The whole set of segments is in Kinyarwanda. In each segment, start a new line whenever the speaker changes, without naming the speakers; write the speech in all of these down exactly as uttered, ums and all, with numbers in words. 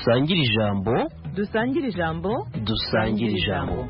dusangire ijambo
dusangire ijambo
dusangire ijambo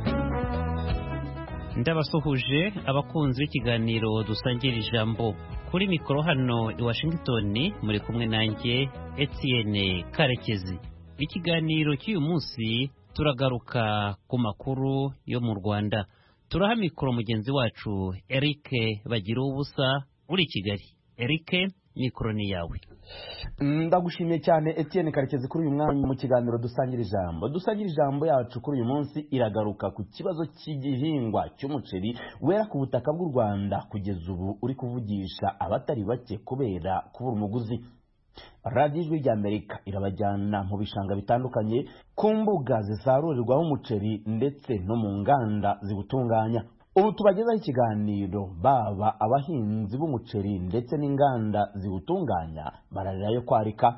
ndabasuhuje abakunzi b'ikiganiro dusangira ijambo kuri mikoro hano i Washington muri kumwe nanjye Etienne Karekezi. Ikiganiro cy'uyu munsi turagaruka ku makuru yo mu Rwanda. Turaha mikoro mugenzi wacu Eric Bagira ubusa uri Kigali. Eric, mikoro ni yawe.
Ndagushimiye cyane Etienne Karekezi kuri uyu mwanya mu kiganiro dusangira ijambo. Dusangira ijambo yacu kuri uyu munsi iragaruka ku kibazo cy'igihingwa cy'umuceri wera ku butaka bw'u Rwanda kugeza ubu uri kuvugisha abatari bake kubera kubura umuguzi. Radio Ijwi ry'Amerika irabajyana mu bishanga bitandukanye ku mbuga zisarurirwaho umuceri ndetse no mu nganda zibutunganya. Ubu tubagezaho ikiganiro baba abahinzi b'umuceri ndetse n'inganda ziwutunganya bararirayo kwarika.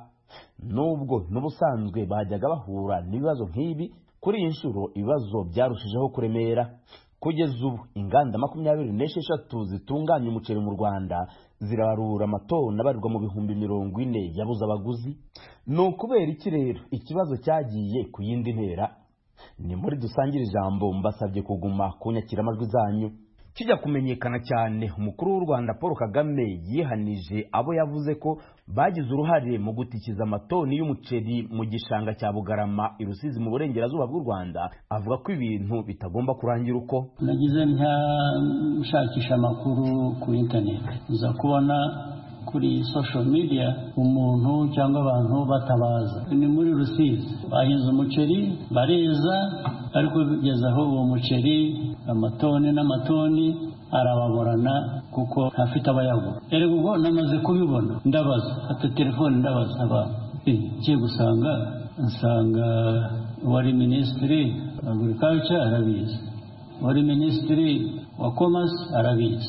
Nubwo n'ubusanzwe bajyaga bahura n'ibibazo nk'ibi, kuri iyi nshuro ibibazo byarushijeho kuremera. Kugeza ubu inganda makumyabiri n'esheshatu zitunganya umuceri mu Rwanda zirabarura amatoni abarirwa mu bihumbi mirongo ine yabuze abaguzi. Ni ukubera iki rero ikibazo cyagiye ku yindi ntera? Ni muri dusangira ijambo mbasabye kuguma kunyakira amajwi zanyu. Kijya kumenyekana cyane umukuru w'u Rwanda Paul Kagame yihanije abo yavuze ko bagize uruhare mu gutikiza amatoni y'umuceri mu gishanga cya Bugarama i Rusizi mu burengerazuba bw'u Rwanda. Avuga ko ibintu bitagomba kurangira uko.
Nagize nta ushakisha amakuru ku internet uza kubona kuri social media umuntu cyangwa abantu batabaza. Ni muri Rusizi bahinze umuceri bareza, ariko kugeza aho uwo muceri amatoni n'amatoni arababorana kuko afite abayagura. Erega ubwo namaze kubibona ndabaza ati telefone ndabaza abantu ngiye gusanga nsanga wari ministry wa agriculture arabizi, wari ministry wa commerce arabizi,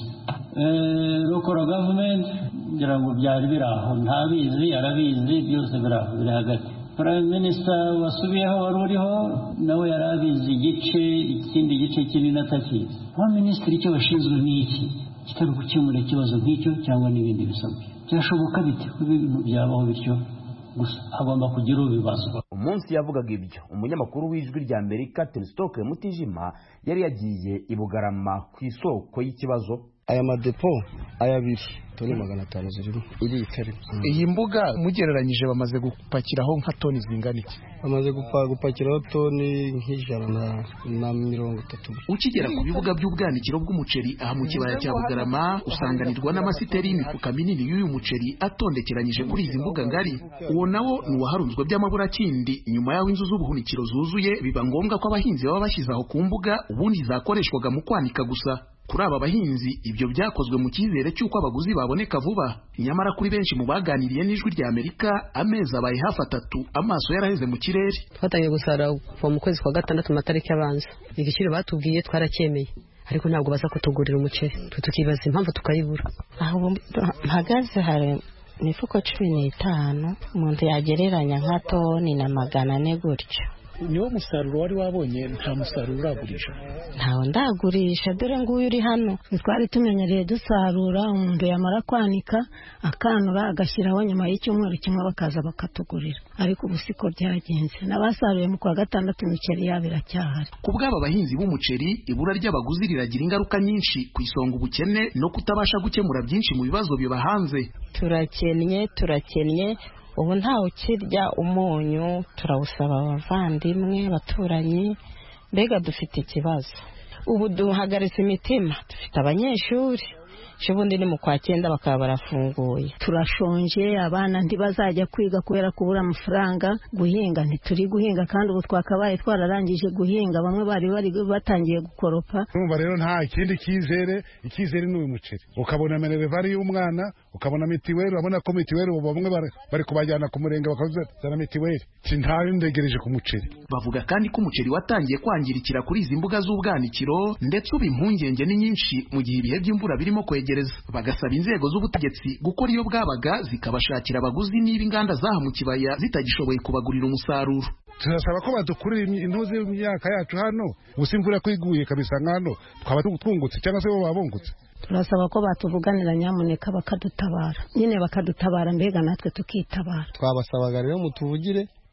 eh local government ngira ngo byari biraho ntabizi arabizi, byose biraho biri hagati. Prime Minister wasubiyeho wari uriho nawe yarabizi igice, ikindi gice kinini atakizi. Wa Ministry icyo bashinzwe n'iki kitari gukemura ikibazo nk'icyo cyangwa n'ibindi bisabwe. Byashoboka bite ibintu byabaho bityo? Gusa agomba kugira ubibazwa.
Umunsi yavugaga ibyo umunyamakuru w'Ijwi ry'Amerika Telistoke Mutijima yari yagiye i Bugarama ku isoko y'ikibazo.
Aya madepo ayabiri toni magana atanu zirimo iri itari.
Iyi mbuga mugereranyije bamaze gupakiraho nka toni zingana iki?
Bamaze gupakiraho toni nk'ijana na mirongo itatu.
Ukigera ku bibuga by'ubwanikiro bw'umuceri aha mu kibaya cya Bugarama usanganirwa n'amasiteri y'imifuka minini y'uyu muceri atondekeranyije kuri izi mbuga ngari. Uwo nawo ni waharunzwe by'amaburakindi nyuma y'aho inzu z'ubuhunikiro zuzuye biba ngombwa ko abahinzi baba bashyizaho ku mbuga ubundi zakoreshwaga mu kwanika gusa. Kuri aba bahinzi ibyo byakozwe mu cyizere cy'uko abaguzi baboneka vuba. Nyamara kuri benshi mu baganiriye n'Ijwi ry'Amerika amezi abaye hafi atatu amaso yaraheze mu kirere.
Twatangiye gusara kuva mu kwezi kwa gatandatu matariki abanza. Igiciro batubwiye twaracyemeye, ariko ntabwo baza kutugurira umuceri. Tukibaza impamvu tukayibura.
Aho mpagaze hari mifuko cumi n'itanu umuntu yagereranya nka toni na magana ane gutyo.
Niwo musaruro wari wabonye? Nta musaruro uragurisha?
Ntawo ndagurisha, dore nguyu uri hano. Twari tumenyereye dusarura umuntu yamara kwanika akanura agashyiraho nyuma y'icyumweru kimwe bakaza bakatugurira, ariko ubu siko byagenze. Nabasaruye mu kwa gatandatu imiceri yabo iracyahari.
Ku bw'aba bahinzi b'umuceri ibura ry'abaguzi riragira ingaruka nyinshi, ku isonga ubukene no kutabasha gukemura byinshi mu bibazo bibahanze.
Turakennye turakennye ubu ntawe ukirya umunyu, turawusaba abavandimwe abaturanyi, mbega dufite ikibazo. Ubu duhagaritse imitima, dufite abanyeshuri Shibundi ni mu kwa cyenda bakaba barafunguye. Turashonje, abana ntibazajya kwiga kubera kubura amafaranga, guhinga ntituri guhinga kandi ubu twakabaye twararangije guhinga, bamwe bari bari batangiye gukoropa.
Urumva rero nta kindi kizere, ikizere n'uyu muceri. Ukabona minervari y'umwana, ukabona mitiweri, urabona ko mitiweri ubu bamwe bari kubajyana ku murenge bakazana mitiweri. Sintayo ndegereje ku muceri.
Bavuga kandi ko umuceri watangiye kwangirikira kuri izi mbuga z'ubwanikiro, ndetse ubu impungenge ni nyinshi mu gihe ibihe by'imvura birimo kwegereza. Bagasaba inzego z'ubutegetsi gukora iyo bwabaga zikabashakira abaguzi niba inganda zaha mu kibaya zitagishoboye kubagurira umusaruro.
Turasaba ko badukurira intuzi y'imyaka yacu hano, usimvura kwiguye kabisa nkano twaba twungutse cyangwa se bo babungutse.
Turasaba ko batuvuganira nyamuneka bakadutabara, nyine bakadutabara mbega natwe tukitabara.
Twabasabaga rero mutuvugire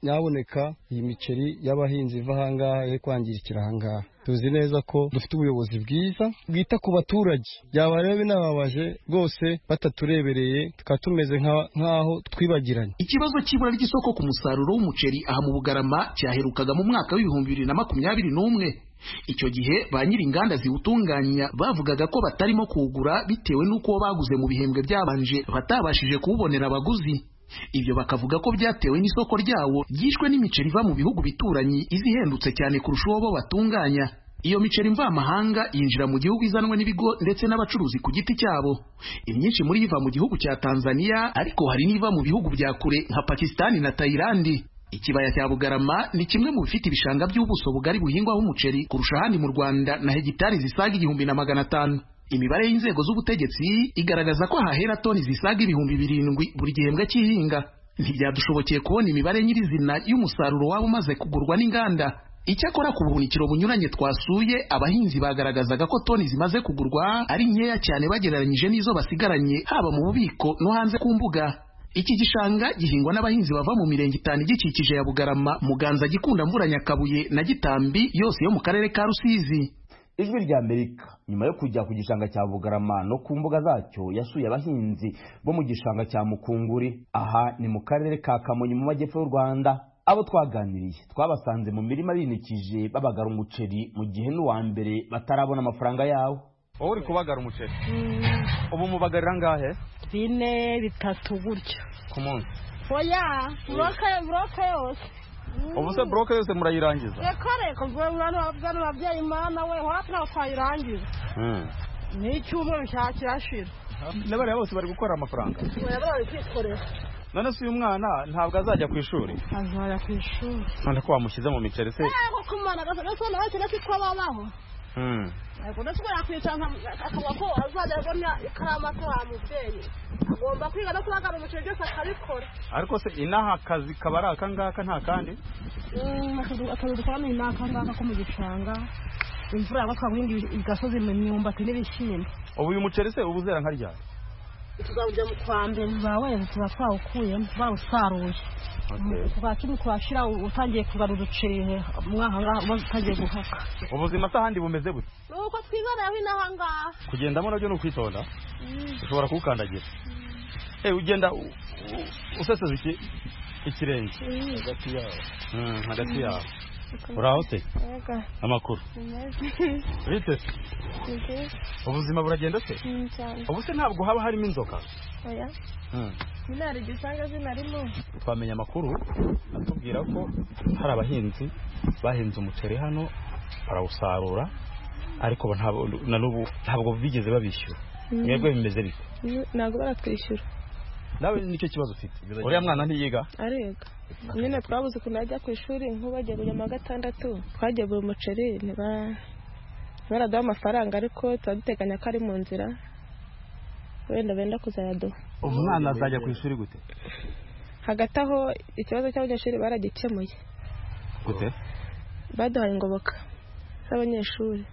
nyaboneka iyi miceri y'abahinzi iva ahangaha yo kwangirikira ahangaha. Tuzi neza ko dufite ubuyobozi bwiza bwita ku baturage, byaba rero binababaje rwose bataturebereye tukaba tumeze nk'aho twibagiranye.
Ikibazo cy'ibura ry'isoko ku musaruro w'umuceri aha mu Bugarama cyaherukaga mu mwaka w'ibihumbi bibiri na makumyabiri n'umwe. Icyo gihe ba nyiri inganda ziwutunganya bavugaga ko batarimo kuwugura bitewe n'uko baguze mu bihembwe byabanje batabashije kuwubonera abaguzi. Ibyo bakavuga ko byatewe n'isoko ryawo ryishwe n'imiceri iva mu bihugu bituranyi izihendutse cyane kurusha uwo bo batunganya. Iyo miceri mvamahanga yinjira mu gihugu izanwa n'ibigo ndetse n'abacuruzi ku giti cyabo. Imyinshi muri iva mu gihugu cya Tanzania, ariko hari n'iva mu bihugu bya kure nka Pakistan na Thailand. Ikibaya cya Bugarama ni kimwe mu bifite ibishanga by'ubuso bugari buhingwaho umuceri kurusha ahandi mu Rwanda na hegitari zisaga igihumbi na magana atanu. Imibare y'inzego z'ubutegetsi igaragaza ko hahera toni zisaga ibihumbi birindwi buri gihembwe cy'ihinga. Ntibyadushobokeye kubona imibare nyirizina y'umusaruro waba umaze kugurwa n'inganda. Icyakora ku buhunikiro bunyuranye twasuye, abahinzi bagaragazaga ko toni zimaze kugurwa ari nkeya cyane bagereranyije n'izo basigaranye haba mu bubiko no hanze ku mbuga. Iki gishanga gihingwa n'abahinzi bava mu mirenge itanu igikikije ya Bugarama, Muganza, Gikunda, Mvura, Nyakabuye na Gitambi, yose yo mu karere ka Rusizi.
Ijwi rya Amerika nyuma yo kujya ku gishanga cya Bugarama no ku mbuga zacyo yasuye abahinzi bo mu gishanga cya Mukunguri, aha ni mu karere ka Kamonyi mu majyepfo y'u Rwanda. Abo twaganiriye twabasanze mu mirima binikije babagara umuceri mu gihe n'uwa mbere batarabona amafaranga yawo.
Wowe uri kubagara umuceri? Ubu mubagarira ngahe?
Bine bitatu gutyo
ku munsi.
Oya, broke broke yose.
Ubu se broke yose murayirangiza?
Reka reka ubwana wabwana wabyaye Imana we hafi naho twayirangiza.
Mm.
Ni cyumwe cyakirashira.
N'abari bose bari gukora amafaranga.
Oya bari kwikorera.
None se uyu mwana ntabwo azajya ku ishuri?
Azajya ku ishuri.
None ko wamushyize mu miceri se?
Ntabwo kumana gaso nawe cyane ko babaho.
Mm.
Ariko ndetse yakwicana akavuga ko azajya abona ikarama ko amubyeyi. Agomba kwiga no kubagara umuceri byose akabikora.
Ariko se inaha akazi kabara akangaka nta kandi?
Mm, akazi dukora ni naka ngaka ko mu gishanga. Imvura yakabwindi igasoze mu myumbati n'ibishimbo.
Ubu uyu muceri se ubuzera nka ryari?
Tuzajya mu kwambere bawe tuba twawukuyemo bawusaruye. Twakimwe twashira utangiye kugarura uruceri mwaha ngaha utagiye guhaka.
Ubuzima se ahandi bumeze bute?
Nuko twibaraho inaha ngaha.
Kugendamo nabyo no kwitonda. Ushobora kukandagira. Eh ugenda useseze iki ikirenge hagati yawo. Mm hagati yawo. Uraho se? Amakuru. Bite? Ubuzima buragenda se? Ubu se ntabwo haba harimo inzoka?
Oya. Minari gisanga zinarimo.
Twamenya amakuru atubwira ko hari abahinzi bahinze umuceri hano barawusarura ariko na n'ubu ntabwo bigeze babishyura. Mwebwe bimeze bite?
Ntabwo baratwishyura.
Nawe nicyo kibazo ufite. Uriya mwana ntiyiga?
Ariga. Nyine twabuze ukuntu ajya ku ishuri nk'ubajya buri wa gatandatu twagiye buri umuceri niba baraduha amafaranga ariko tuba duteganya ko ari mu nzira wenda benda kuzayaduha.
Umwana azajya ku ishuri gute?
Hagati aho ikibazo cy'abanyeshuri baragikemuye.
Gute?
Baduhaye ingoboka z'abanyeshuri.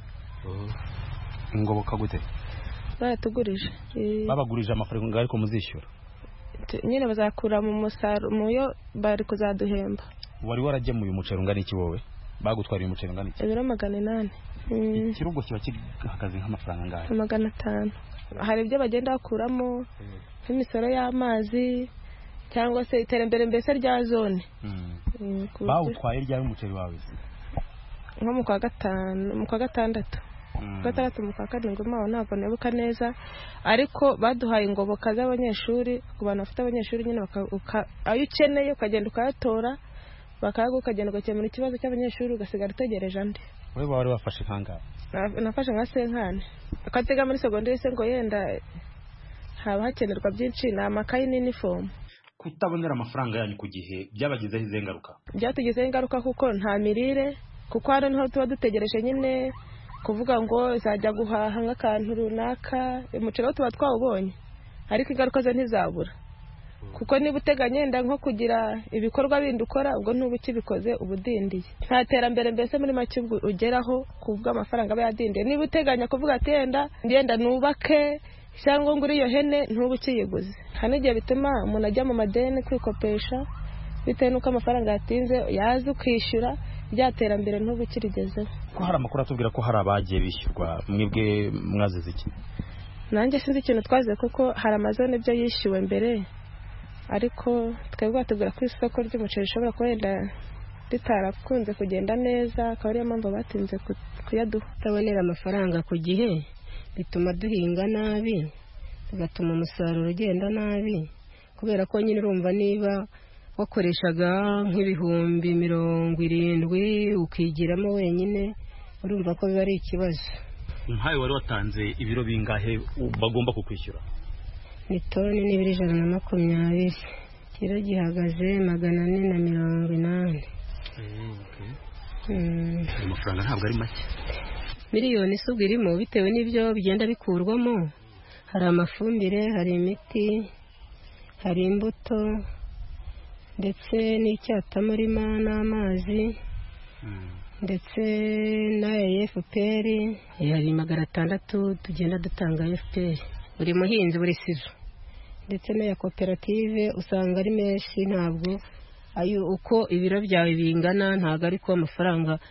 Ingoboka gute?
Baratugurije.
Babagurije amafaranga ariko muzishyura?
Nyine bazakura mu musaruro muyo bari kuzaduhemba.
Wari waragemuye umuceri ungana iki wowe? Bagutwariye umuceri ungana iki?
Ibiro magana inani.
Ikirugo kiba kihagaze nk'amafaranga ngahe?
Magana atanu. Hari ibyo bagenda bakuramo nk'imisoro y'amazi cyangwa se iterambere mbese rya zone.
Bawutwaye ryari umuceri wawe?
Nko mu kwa gatanu, mu kwa gatandatu. Gatandatu mu kwa karindwi maho ntabwo nebuka neza ariko baduhaye ingoboka z'abanyeshuri ku bantu bafite abanyeshuri nyine ayo ukeneye ukagenda ukayatora bakayaga ukagenda ugakemura ikibazo cy'abanyeshuri ugasigara utegereje andi.
Wowe wari wafashe kangahe?
Nafashe nka senkane akatega muri segonderi se ngo yenda haba hakenerwa byinshi ni amakayi n'inifomu.
Kutabonera amafaranga yanyu ku gihe byabagizeho izihe ngaruka?
Byatugizeho ingaruka kuko nta mirire kuko hari niho tuba dutegereje nyine kuvuga ngo zajya guhaha nk'akantu runaka umuceri tuba twawubonye ariko ingaruka zo ntizabura kuko niba uteganya yenda nko kugira ibikorwa bindi ukora ubwo ntuba ukibikoze ubudindiye nta terambere mbese muri make ugeraho kuvuga amafaranga aba yadindiye. Niba uteganya kuvuga ati yenda ngenda nubake cyangwa ngo uriyo hene ntuba ukiyiguze. Hari n'igihe bituma umuntu ajya mu madeni kwikopesha bitewe n'uko amafaranga yatinze yaza ukishyura byaterambere ntubukirigezeho.
Ko hari amakuru atubwira ko hari abagiye bishyurwa, mwebwe mwazize iki?
Nanjye sinzi ikintu twazize kuko hari amazone ibyo yishyuwe mbere, ariko twebwe batubwira ko isoko ry'umuceri rishobora kuba wenda ritarakunze kugenda neza, akaba ariyo mpamvu batinze kuyaduha.
Kutabonera amafaranga ku gihe bituma duhinga nabi, bigatuma umusaruro ugenda nabi, kubera ko nyine urumva niba wakoreshaga nk'ibihumbi mirongo irindwi ukigiramo wenyine, urumva ko biba ari ikibazo.
Nkawe wari watanze ibiro bingahe bagomba kukwishyura?
Ni toni n'ibiro ijana na makumyabiri, kiro gihagaze magana ane na mirongo inani.
Amafaranga ntabwo ari make.
Miliyoni isubwa irimo bitewe n'ibyo bigenda bikurwamo. Hari amafumbire, hari imiti, hari imbuto, ndetse n'icyatamurima n'amazi, ndetse na F P R. Hari magana atandatu tugenda dutanga F P R buri muhinzi buri sizo, ndetse na ya koperative usanga ari menshi. Ntabwo ayo uko ibiro byawe bingana, ntabwo ari ko amafaranga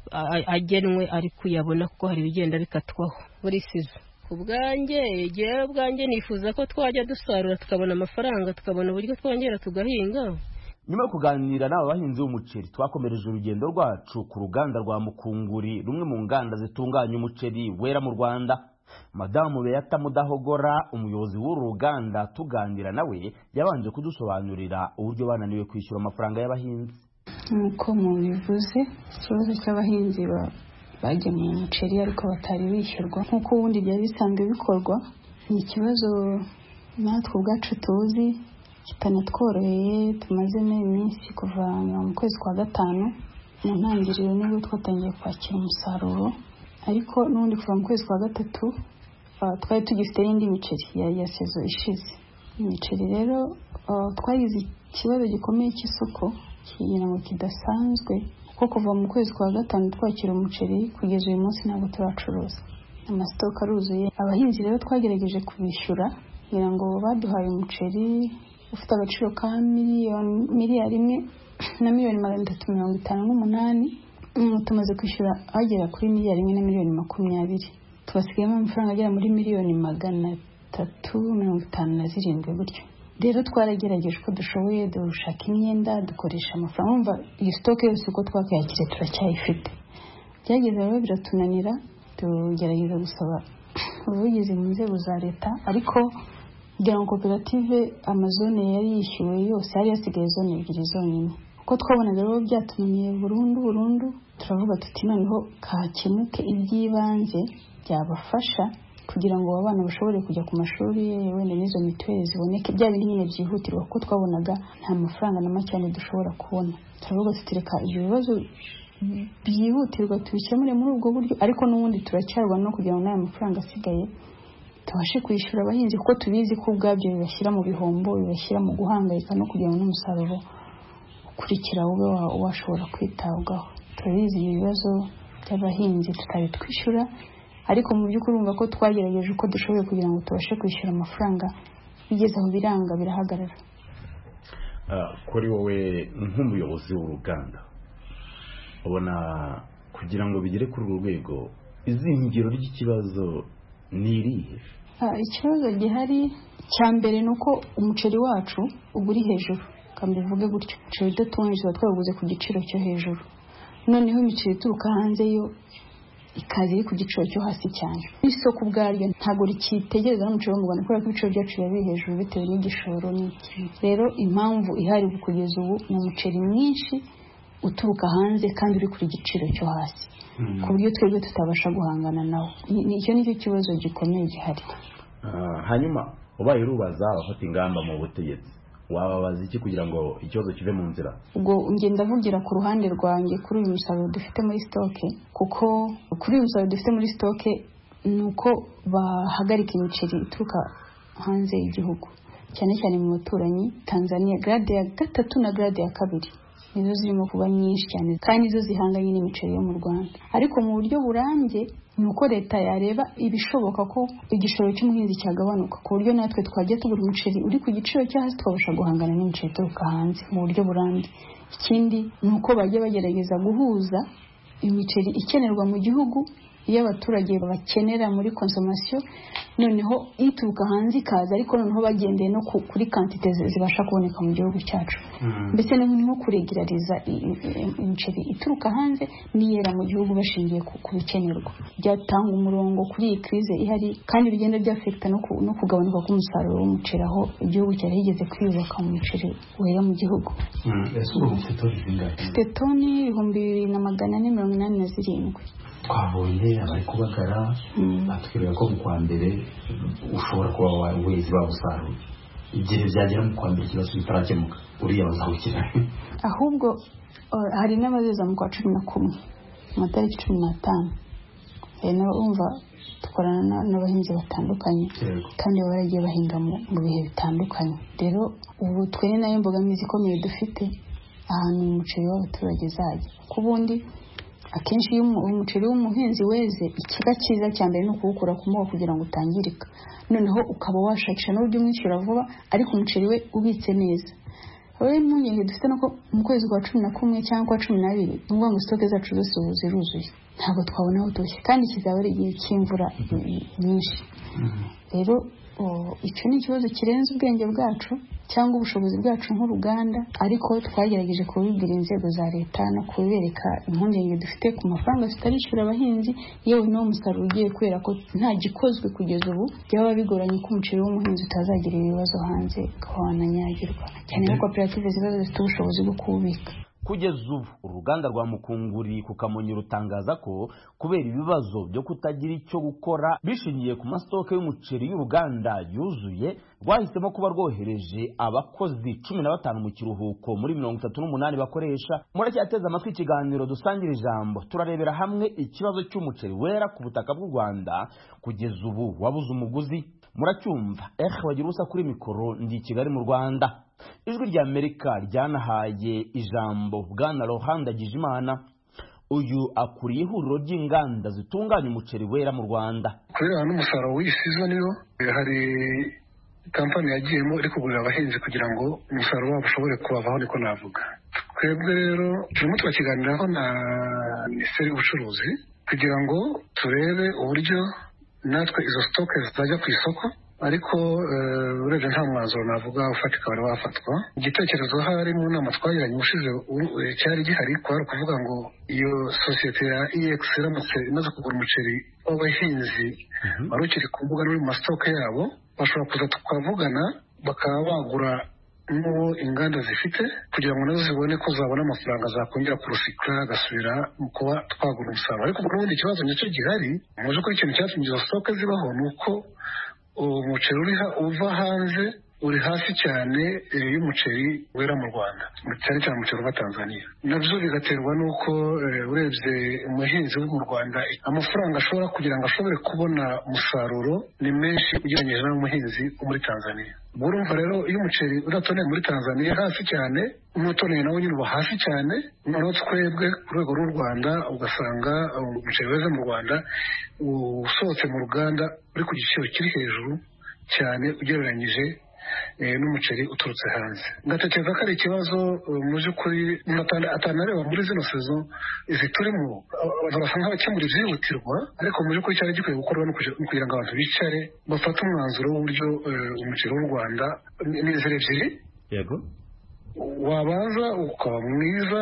agenwe ari kuyabona, kuko hari ibigenda bikatwaho buri sizo. Ubwanjye jewe ubwanjye nifuza ko twajya dusarura tukabona amafaranga, tukabona uburyo twongera tugahinga.
Nyuma yo kuganira n'aba bahinzi b'umuceri, twakomereje urugendo rwacu ku ruganda rwa Mukunguri, rumwe mu nganda zitunganya umuceri wera mu Rwanda. Madamu Beata Mudahogora, umuyobozi w'uru ruganda, tuganira nawe yabanje kudusobanurira uburyo bananiwe kwishyura amafaranga y'abahinzi.
Nk'uko mubivuze, ikibazo cy'abahinzi bagemuye umuceri ariko batari bishyurwa nk'uko ubundi byari bisanzwe bikorwa, ni ikibazo natwe ubwacu tuzi kitanatworoheye. Tumazemo iminsi kuva mu kwezi kwa gatanu, mu ntangiriro nibwo twatangiye kwakira umusaruro, ariko n'ubundi kuva mu kwezi kwa gatatu twari tugifite indi miceri ya sezo ishize. Imiceri rero twagize ikibazo gikomeye cy'isoko kigira ngo kidasanzwe, kuko kuva mu kwezi kwa gatanu twakira umuceri kugeza uyu munsi ntabwo turacuruza, amasitoka aruzuye. Abahinzi rero twagerageje kubishyura kugira ngo baduhaye umuceri ufite agaciro ka miliyoni miliyari imwe na miliyoni magana atatu mirongo itanu n'umunani. Tumaze kwishyura agera kuri miliyari imwe na miliyoni makumyabiri, tubasigayemo amafaranga agera muri miliyoni magana atatu mirongo itanu na zirindwi gutyo. Rero twaragerageje ko dushoboye, dushaka imyenda, dukoresha amafaranga. Umva iyi stoke yose uko twakayakire turacyayifite. Byageze rero biratunanira, tugerageza gusaba ubuvugizi mu nzego za leta, ariko kugira ngo koperative amazone yari yishyuwe yose, hari hasigaye zone ebyiri zonyine. Uko twabona rero byatunaniye burundu burundu, turavuga tuti noneho kakemuke iby'ibanze byabafasha kugira ngo abana bashobore kujya ku mashuri, wenda n'izo mituweli ziboneke, bya bindi nyine byihutirwa, kuko twabonaga nta mafaranga na make dushobora kubona. Turavuga tuti reka ibyo bibazo byihutirwa tubikemure muri ubwo buryo, ariko n'ubundi turacyarwa no kugira ngo n'aya mafaranga asigaye tubashe kwishyura abahinzi, kuko tubizi ko ubwabyo bibashyira mu bihombo, bibashyira mu guhangayika no kugira ngo n'umusaruro ukurikira ube washobora kwitabwaho. Turabizi ibibazo by'abahinzi tutari twishyura, ariko mu by'ukuri urumva ko twagerageje uko dushoboye kugira ngo tubashe kwishyura amafaranga, bigeze aho biranga birahagarara.
Kuri wowe nk'umuyobozi w'uruganda, ubona kugira ngo bigere kuri uru rwego izingiro ry'ikibazo ni irihe?
Ikibazo gihari cya mbere ni uko umuceri wacu uba uri hejuru, kambivuge gutyo. Umuceri udatunganyije twawuguze ku giciro cyo hejuru, noneho imiceri ituruka hanze yo ikaza iri ku giciro cyo hasi cyane. Isoko ubwaryo ntabwo rikitegereza n'umuceri wo mu Rwanda, kubera ko ibiciro byacu biba biri hejuru bitewe n'igishoro n'iki. Rero impamvu ihari kugeza ubu ni umuceri mwinshi uturuka hanze kandi uri kuri giciro cyo hasi, ku buryo twebwe tutabasha guhangana nawo. Nicyo nicyo kibazo gikomeye gihari.
Hanyuma ubaye urubaza abafata ingamba mu butegetsi, wababaza iki kugira ngo ikibazo kive mu nzira?
Ubwo ngenda vugira ku ruhande rwanjye kuri uyu musaruro dufite muri stoke, kuko kuri uyu musaruro dufite muri stoke nuko bahagarika imiceri ituruka hanze y'igihugu, cyane cyane mu baturanyi Tanzania, grade ya gatatu na grade ya kabiri. nizo zirimo kuba nyinshi cyane kandi nizo zihanganye n'imiceri yo mu Rwanda. Ariko mu buryo burambye ni uko leta yareba ibishoboka ko igishoro cy'umuhinzi cyagabanuka ku buryo natwe twajya tugura umuceri uri ku giciro cyo hasi twabasha guhangana n'imiceri turuka hanze mu buryo burambye. Ikindi ni uko bajya bagerageza guhuza imiceri ikenerwa mu gihugu iyo abaturage bakenera muri consommation, noneho ituruka hanze ikaza ariko noneho bagendeye no kuri quantité zibasha kuboneka mu gihugu cyacu. Mbese mm. ni nko kuregerariza imiceri ituruka hanze niyera mu gihugu bashingiye ku bikenerwa. Byatanga umurongo kuri iyi crise ihari kandi bigenda byafekta no no kugabanuka k'umusaruro w'umuceri aho igihugu cyari higeze kwiyubaka mu muceri wera mu gihugu. Tetoni ibihumbi bibiri na magana ane mirongo inani na zirindwi.
Twabonye abari kubagara batwirira ko mu kwa mbere ushobora kuba wezi babusarura. Igihe byagera mu kwa mbere kibazo bitarakemuka uriya bazawukira.
Ahubwo hari n'abazeza mu kwa cumi na kumwe mu tariki cumi n'atanu. Eno umva dukorana n'abahinzi batandukanye kandi baragiye bahinga mu bihe bitandukanye. Rero ubu twene nayo mbogamizi ikomeye dufite ahantu umuceri w'abaturage zajya. Kubundi akenshi iyo umuceri w'umuhinzi weze ikiba cyiza cyane no kuwukura ku moko kugira ngo utangirika, noneho ukaba washakisha n'uburyo umwishyura vuba ariko umuceri we ubitse neza. Wowe impungenge dufite nuko mu kwezi kwa cumi na kumwe cyangwa kwa cumi n'abiri ngo ngo stoke zacu zose ubu ziruzuye ntabwo twabona aho dushye kandi kizaba ari igihe cy'imvura nyinshi. Rero icyo ni ikibazo kirenze ubwenge bwacu cyangwa ubushobozi bwacu nk'uruganda, ariko twagerageje kubibwira inzego za leta no kubereka impungenge dufite ku mafaranga tutarishyura abahinzi yewe no umusaruro ugiye kwera ko nta gikozwe kugeza ubu byaba bigoranye ko umuceri w'umuhinzi utazagira ibibazo hanze kawananyagirwa cyane ko koperative zibazo zifite ubushobozi bwo kuwubika.
Kugeza ubu uruganda rwa Mukunguri ku Kamonyi rutangaza ko kubera ibibazo byo kutagira icyo gukora bishingiye ku mastoke y'umuceri y'uruganda yuzuye rwahisemo kuba rwohereje abakozi cumi na batanu mu kiruhuko muri mirongo itatu n'umunani bakoresha. Muracyateza amatwi ikiganiro dusangira ijambo, turarebera hamwe ikibazo cy'umuceri wera ku butaka bw'u Rwanda kugeza ubu wabuze umuguzi. Muracyumva eh wagira usa kuri mikoro ndi Kigali mu Rwanda. Ijwi rya Amerika ryanahaye ijambo Bwana Rohanda Gijimana, uyu akuriye ihuriro ry'inganda zitunganya umuceri wera mu Rwanda.
Kubera n'umusaruro w'isizo niyo hari kampani yagiyemo iri kugurira abahinzi kugira ngo umusaruro wabo ushobore kubavaho, niko navuga. Twebwe rero turimo turakiganiraho na Minisiteri y'Ubucuruzi kugira ngo turebe uburyo natwe izo stoke zajya ku isoko, ariko urebye nta mwanzuro navuga ufatika wari wafatwa. Igitekerezo hari mu nama twagiranye ubushize cyari gihari kwari ukuvuga ngo iyo sosiyete ya E X iramutse imaze kugura umuceri w'abahinzi wari ukiri ku mbuga n'uri mu mastoke yabo, bashobora kuza tukavugana bakaba bagura n'uwo inganda zifite kugira ngo nazo zibone ko zabona amafaranga zakongera kurusikura agasubira mu kuba twagura umusaruro. Ariko ubundi ikibazo nicyo gihari, muje ko ikintu cyatumye izo stoke zibaho ni uko umuceri uri uva hanze uri hasi cyane y'umuceri wera mu Rwanda, cyane cyane umuceri uva Tanzania. Nabyo bigaterwa n'uko urebye umuhinzi wo mu Rwanda amafaranga ashobora kugira ngo ashobore kubona umusaruro ni menshi ugereranyije n'umuhinzi wo muri Tanzania. Urumva rero iyo umuceri uratoneye muri Tanzania hasi cyane, umutoneye nawe nyine uba hasi cyane, noneho twebwe ku rwego rw'u Rwanda ugasanga umuceri weza mu Rwanda usohotse mu ruganda uri ku giciro kiri hejuru cyane ugereranyije n'umuceri uturutse hanze. Ngatekereza ko ari ikibazo mu by'ukuri atanareba muri zino sezo izi turimo abantu basa nk'abakemura ibyihutirwa, ariko mu by'ukuri cyari gikwiye gukorwa no kugira ngo abantu bicare bafate umwanzuro w'uburyo umuceri w'u Rwanda ni inzira ebyiri. Yego, wabanza ukaba mwiza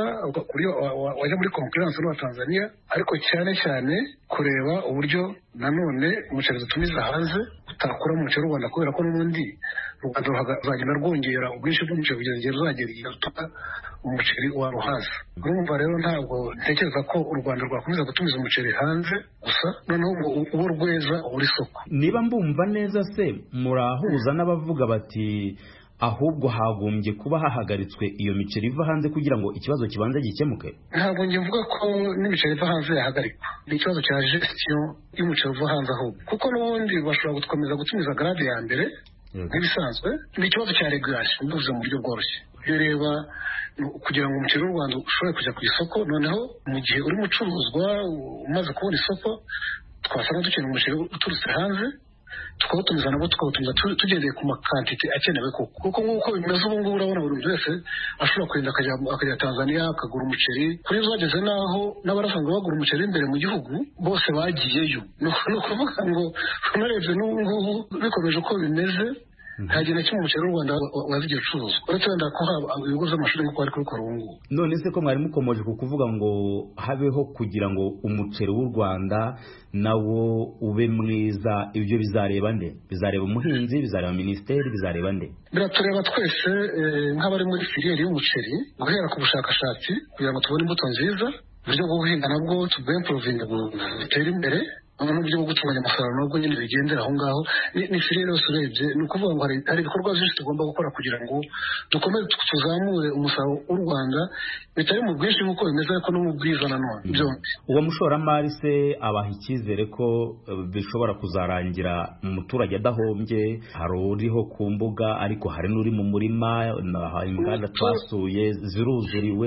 wajya muri konkurence n'uwa Tanzania, ariko cyane cyane kureba uburyo nanone umuceri dutumiza hanze utakura mu muceri w'u Rwanda, kubera ko n'ubundi ruzagenda rwongera ubwinshi bw'umuceri kugeza igihe ruzagera igihe rutuka umuceri waruhaza. Urumva rero ntabwo ntekereza ko u Rwanda rwakomeza gutumiza umuceri hanze gusa, noneho uwo rweza uri soko.
Niba mbumva neza se murahuza n'abavuga bati ahubwo hagombye kuba hahagaritswe iyo miceri iva hanze kugira ngo ikibazo kibanze gikemuke?
Ntabwo ngiye mvuga ko n'imiceri iva hanze yahagarikwa, ni ikibazo cya gestion y'umuceri uva hanze ahubwo, kuko n'ubundi bashobora gukomeza gutumiza grade ya mbere nk'ibisanzwe. Ni ikibazo cya regulation, nduze mu buryo bworoshye. bireba kugira ngo umuceri w'u Rwanda ushobore kujya ku isoko, noneho mu gihe uri mucuruzwa umaze kubona isoko twasanga dukeneye umuceri uturutse hanze tukawutumiza nabo tukawutumiza tugendeye ku makantite akenewe koko, kuko nk'uko bimeze ubu ngubu urabona buri wese ashobora kugenda akajya Tanzania akagura umuceri, kuri zageze n'aho n'abarasanzwe bagura umuceri imbere mu gihugu bose bagiyeyo. Ni ukuvuga ngo unarebye n'ubu ngubu bikomeje uko bimeze nta gihe na kimwe umuceri w'u Rwanda wazigiye ucuruzwa uretse wenda ko ibigo by'amashuri nk'uko bari kubikora ubu ngubu.
None se ko mwari mukomeje ku kuvuga ngo habeho kugira ngo umuceri w'u Rwanda nawo ube mwiza, ibyo bizareba nde? Bizareba umuhinzi, bizareba minisiteri, bizareba nde?
Biratureba twese nk'abari muri filiyeri y'umuceri, guhera ku bushakashatsi kugira ngo tubone imbuto nziza, uburyo bwo guhinga nabwo tubwempuruvinge butere imbere, n'uburyo bwo gutunganya umusaruro nabwo nyine bigendera aho ngaho. Ni filiyeri yose urebye, ni ukuvuga ngo hari ibikorwa byinshi tugomba gukora kugira ngo dukomeze tuzamure umusaruro w'u Rwanda, bitari mu bwinshi nk'uko bimeze ariko no mu bwiza nanone byombi.
Uwo mushoramari se abaha icyizere ko bishobora kuzarangira umuturage adahombye? Hari uriho ku mbuga ariko hari n'uri mu murima, inganda twasuye ziruzuriwe.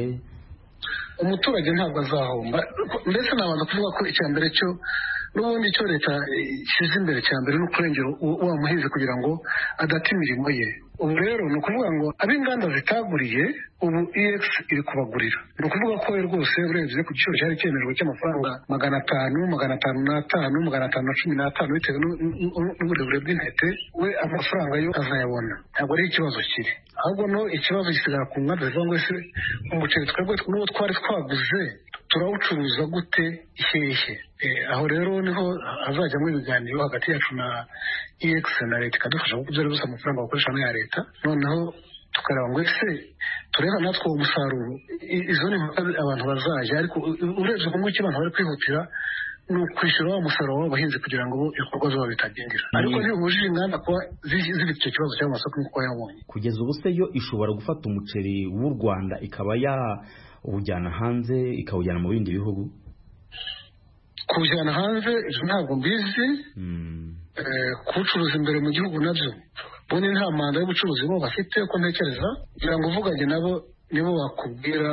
Umuturage ntabwo azahomba, mbese nabanza kuvuga ko icya mbere cyo n'ubundi icyo leta ishyize imbere cya mbere ni ukurengera wa muhinzi kugira ngo adata imirimo ye. Ubu rero ni ukuvuga ngo ab'inganda zitaguriye ubu E X iri kubagurira, ni ukuvuga ko we rwose urebye ku giciro cyari cyemerwa cy'amafaranga magana atanu magana atanu n'atanu magana atanu na cumi n'atanu bitewe n'uburebure bw'intete, we amafaranga yo azayabona, ntabwo ari ikibazo kiri. Ahubwo no ikibazo gisigara ku nganda zivuga ngo ese umuceri twebwe n'uwo twari twaguze turawucuruza gute hehe? Aho rero niho hazajyamo ibiganiro hagati yacu na E X na leta ikadufasha kuko byari gusa amafaranga bakoresha n'aya leta, noneho tukareba ngo ese tureba natwe uwo musaruro, izo ni abantu bazajya, ariko urebye ku ngwiki abantu bari kwihutira ni ukwishyura wa musaruro w'abahinzi kugira ngo ibikorwa byabo bitadindira, ariko ntibibujije inganda kuba zifite icyo kibazo cy'amasoko nk'uko yabonye.
Kugeza ubu se yo ishobora gufata umuceri w'u Rwanda ikaba yawujyana hanze ikawujyana mu bindi bihugu?
Kuwujyana hanze ntabwo mbizi, kuwucuruza imbere mu gihugu nabyo ubundi nta manda y'ubucuruzi bo bafite uko ntekereza, kugira ngo uvuganye nabo nibo bakubwira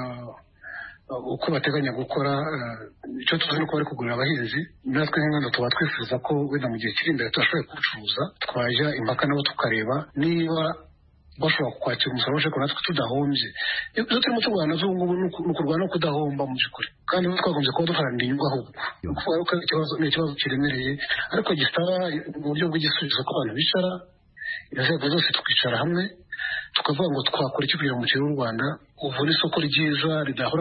uko bateganya gukora. Icyo tuzi nuko bari kugurira abahinzi, natwe nk'inganda tuba twifuza ko wenda mu gihe kiri imbere tudashoboye kuwucuruza twajya impaka nabo tukareba niba bashobora kwakira umusaruro ariko natwe tudahombye. Ibyo turimo turwana nabyo ubu ngubu ni ukurwana no kudahomba mu by'ukuri, kandi twagombye kuba duharanira inyungu ahubwo. Ni ukuvuga ko ni ikibazo kiremereye ariko gisaba mu buryo bw'igisubizo ko abantu bicara, inzego zose tukicara hamwe tukavuga ngo twakora iki kugira ngo umuceri w'u Rwanda uvure isoko ryiza ridahora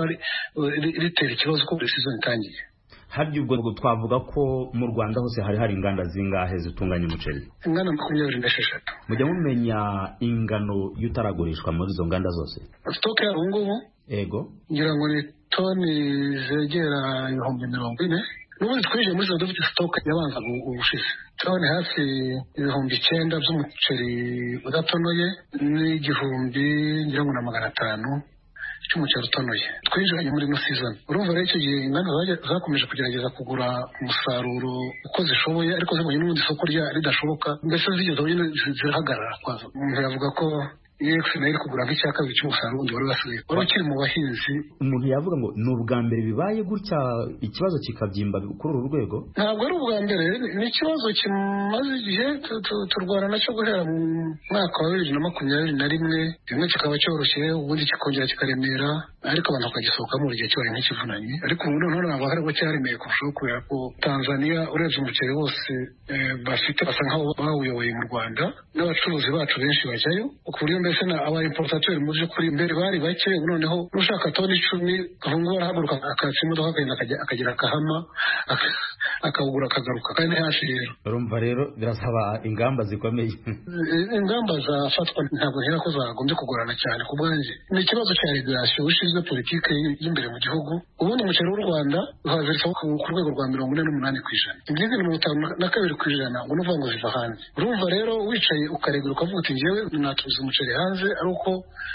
ritera ikibazo ko buri season itangiye.
Harya ubwo twavuga ko mu Rwanda hose hari hari inganda zingahe zitunganya umuceri?
Inganda makumyabiri n'esheshatu.
Mujya mumenya ingano y'utaragurishwa muri izo nganda zose?
Stock ya ubu ngubu
ego
ngira ngo ni toni zegera ibihumbi mirongo ine. N'ubundi twinjiye muri zo dufite stock yabanzaga ubushize toni hafi ibihumbi icyenda by'umuceri udatonoye n'igihumbi ngira ngo na magana atanu cy'umuceri utonoye twinjiranye muri no season. Urumva rero icyo gihe inganda zakomeje kugerageza kugura umusaruro uko zishoboye, ariko zibonye n'ubundi isoko ridashoboka, mbese zigeze aho nyine zirahagarara. Umuntu yavuga ko E X nayo iri kugura nk'icya kabiri cy'umusaruro wundi wari wasigaye wari ukiri mu bahinzi.
Umuntu yavuga ngo ni ubwa mbere bibaye gutya ikibazo kikabyimba kuri uru rwego?
Ntabwo ari ubwa mbere, ni ikibazo kimaze igihe turwana nacyo guhera mu mwaka wa bibiri na makumyabiri na rimwe, rimwe kikaba cyoroshye ubundi kikongera kikaremera, ariko abantu bakagisohokamo buri gihe kibaye nk'ikivunanye. Ariko ubu noneho ntabwo hari ubwo cyaremeye kurushaho, kubera ko Tanzania urebye umuceri wose bafite basa nk'aho bawuyoboye mu Rwanda, n'abacuruzi bacu benshi bajyayo, ku buryo mbese na aba importateur mu by'ukuri mbere bari bake, noneho nushaka toni icumi ahungu barahaguruka akatsa imodoka akagenda akagira akahama akawugura akagaruka kandi hafi. Rero
urumva rero birasaba ingamba zikomeye.
Ingamba zafatwa ntabwo nkera ko zagombye kugorana cyane ku bwanjye. Ni ikibazo cya regulation ushinzwe politike y'imbere mu gihugu. Ubundi umuceri w'u Rwanda uhaziritse ku rwego rwa mirongo ine n'umunani ku ijana, ingezi ni mirongo itanu na kabiri ku ijana ngo nuvuga ngo ziva hanze. Urumva rero wicaye ukaregura ukavuga uti njyewe natuza umuceri hanze ari uko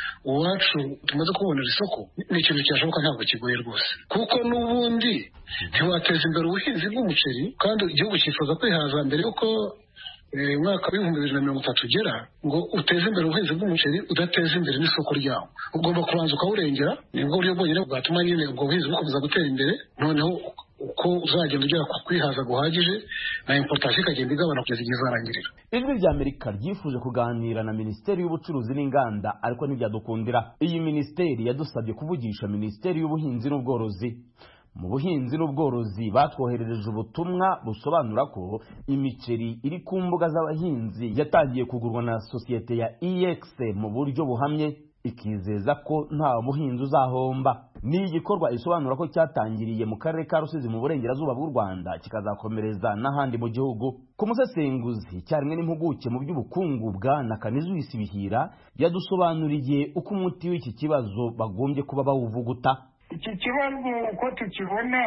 uwacu tumaze kubonera isoko, ni ikintu cyashoboka ntabwo kigoye rwose, kuko n'ubundi ntiwateza imbere ubuhinzi bw'umuceri kandi igihugu cyifuza kwihaza mbere yuko umwaka w'ibihumbi bibiri na mirongo itatu ugera ngo uteze imbere ubuhinzi bw'umuceri udateza imbere n'isoko ryawo, ugomba kubanza ukawurengera. Nibwo buryo bwonyine bwatuma nyine ubwo buhinzi bukomeza gutera imbere, noneho uko uzagenda ugera ku kwihaza guhagije na importation ikagenda igabana kugeza igihe izarangirira.
Ijwi rya Amerika ryifuje kuganira na Minisiteri y'Ubucuruzi n'Inganda ariko ntibyadukundira. Iyi minisiteri yadusabye kuvugisha Minisiteri y'Ubuhinzi n'Ubworozi. Mu buhinzi n'ubworozi batwoherereje ubutumwa busobanura ko imiceri iri ku mbuga z'abahinzi yatangiye kugurwa na sosiyete ya E X mu buryo buhamye, ikizeza ko nta muhinzi uzahomba. Ni igikorwa isobanura ko cyatangiriye mu karere ka Rusizi mu burengerazuba bw'u Rwanda kikazakomereza n'ahandi mu gihugu. Ku musesenguzi cyarimwe n'impuguke mu by'ubukungu Bwana Kanizwisi Bihira yadusobanuriye uko umuti w'iki kibazo bagombye kuba bawuvuguta.
Iki kibazo uko tukibona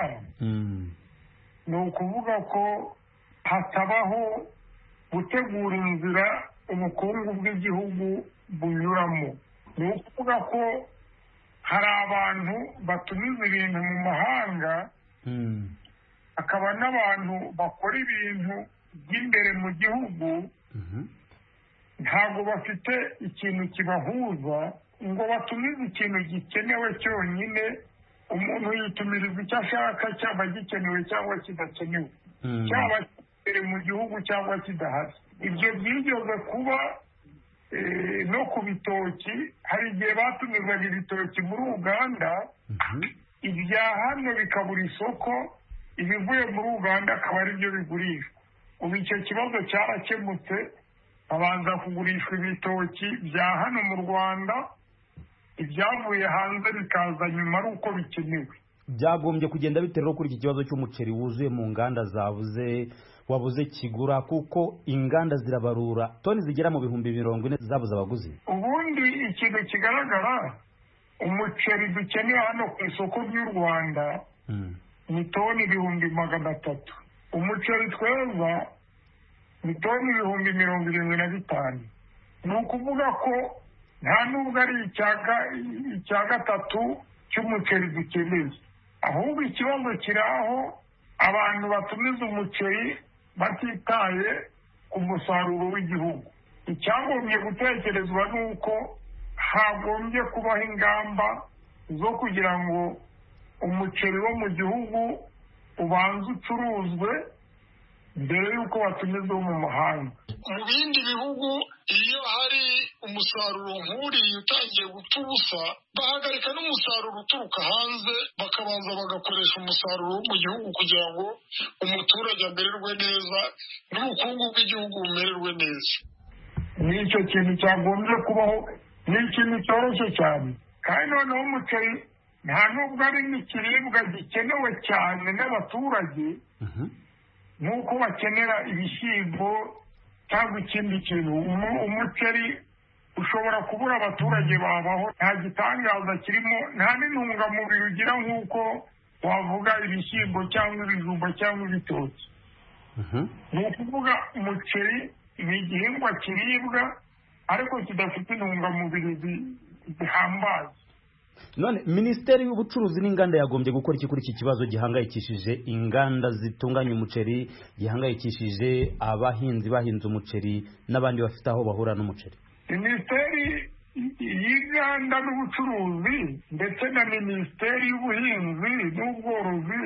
ni ukuvuga ko hatabaho gutegura inzira ubukungu bw'igihugu bunyuramo. Ni ukuvuga ko hari abantu batumiza ibintu mu mahanga, hakaba n'abantu bakora ibintu by'imbere mu gihugu, ntabwo bafite ikintu kibahuza ngo batumize ikintu gikenewe cyonyine. Umuntu yitumiriza icyo ashaka, cyaba gikenewe cyangwa kidakenewe, cyaba imbere mu gihugu cyangwa kidahari. Ibyo byigeze kuba no ku bitoki. Hari igihe batumizaga ibitoki muri Uganda, ibya hano bikabura isoko, ibivuye muri Uganda akaba ari byo bigurishwa. Ubu icyo kibazo cyarakemutse, abanza kugurishwa ibitoki bya hano mu Rwanda, ibyavuye hanze bikaza nyuma ari uko bikenewe.
Byagombye kugenda biterwa kuri iki kibazo cy'umuceri wuzuye mu nganda zabuze wabuze kigura, kuko inganda zirabarura toni zigera mu bihumbi mirongo ine zabuze abaguzi.
Ubundi ikintu kigaragara, umuceri dukeneye hano ku isoko ry'u Rwanda ni toni ibihumbi magana atatu. Umuceri tweza ni toni ibihumbi mirongo irindwi na bitanu. Ni ukuvuga ko nta nubwo ari icya gatatu cy'umuceri dukeneye. Ahubwo ikibazo kiri aho abantu batumiza umuceri batitaye ku musaruro w'igihugu. Icyagombye gutekerezwa ni uko hagombye kubaho ingamba zo kugira ngo umuceri wo mu gihugu ubanze ucuruzwe mbere y'uko batumizwa mu mahanga.
Mu bindi bihugu iyo hari umusaruro nk'uriya utangiye gupfa ubusa, bahagarika n'umusaruro uturuka hanze, bakabanza bagakoresha umusaruro wo mu gihugu kugira ngo umuturage amererwe neza n'ubukungu bw'igihugu bumererwe neza.
Ni icyo kintu cyagombye kubaho, ni ikintu cyoroshye cyane. Kandi noneho umuceri nta nubwo ari n'ikiribwa gikenewe cyane n'abaturage nk'uko bakenera ibishyimbo cyangwa ikindi kintu. Umuceri ushobora kubura abaturage babaho, nta gitangaza kirimo, nta n'intungamubiri ugira nk'uko wavuga ibishyimbo cyangwa ibijumba cyangwa ibitoki. Ni ukuvuga umuceri ni igihingwa kiribwa ariko kidafite intungamubiri zihambaye.
None Minisiteri y'Ubucuruzi n'Inganda yagombye gukora iki kuri iki kibazo gihangayikishije inganda zitunganya umuceri, gihangayikishije abahinzi bahinze umuceri n'abandi bafite aho bahura n'umuceri?
Minisiteri y'Inganda n'Ubucuruzi ndetse na Minisiteri y'Ubuhinzi n'Ubworozi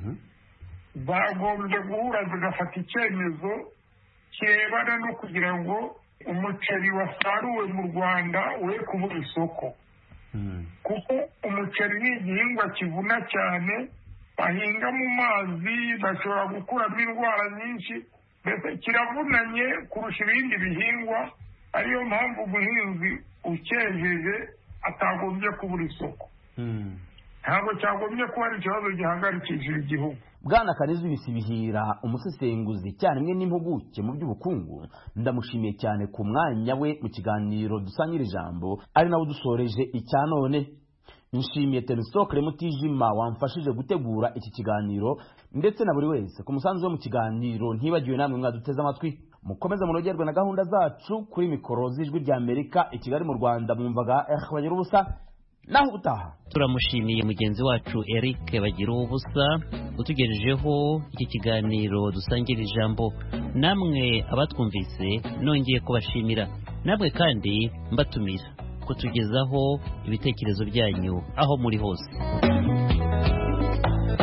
bagombye guhura zigafata icyemezo kirebana no kugira ngo umuceri wasaruwe mu Rwanda we kubura isoko. Kuko umuceri ni igihingwa kivuna cyane, bahinga mu mazi, bashobora gukuramo indwara nyinshi, mbese kiravunanye kurusha ibindi bihingwa. Ariyo mpamvu umuhinzi ucyejeje atagombye kubura isoko. Ntabwo cyagombye kuba ari ikibazo gihangayikishije igihugu.
Bwana Kanizwisi Bihira, umusesenguzi cyarimwe n'impuguke mu by'ubukungu, ndamushimiye cyane ku mwanya we mu kiganiro dusangira ijambo, ari nawe dusoreje icya none. Nshimiye Tenisokre Mutijima wamfashije gutegura iki kiganiro, ndetse na buri wese ku musanzu we mu kiganiro. Ntibagiwe namwe mwaduteze amatwi. Mukomeze munogerwe na gahunda zacu. Kuri mikoro z'Ijwi rya Amerika i Kigali mu Rwanda, mwumvaga Ehwanyurubusa. naho ubutaha.
Turamushimiye mugenzi wacu Eric bagira ubusa utugejejeho iki kiganiro dusangira ijambo. Namwe abatwumvise nongeye kubashimira, namwe kandi mbatumira kutugezaho ibitekerezo byanyu aho muri hose.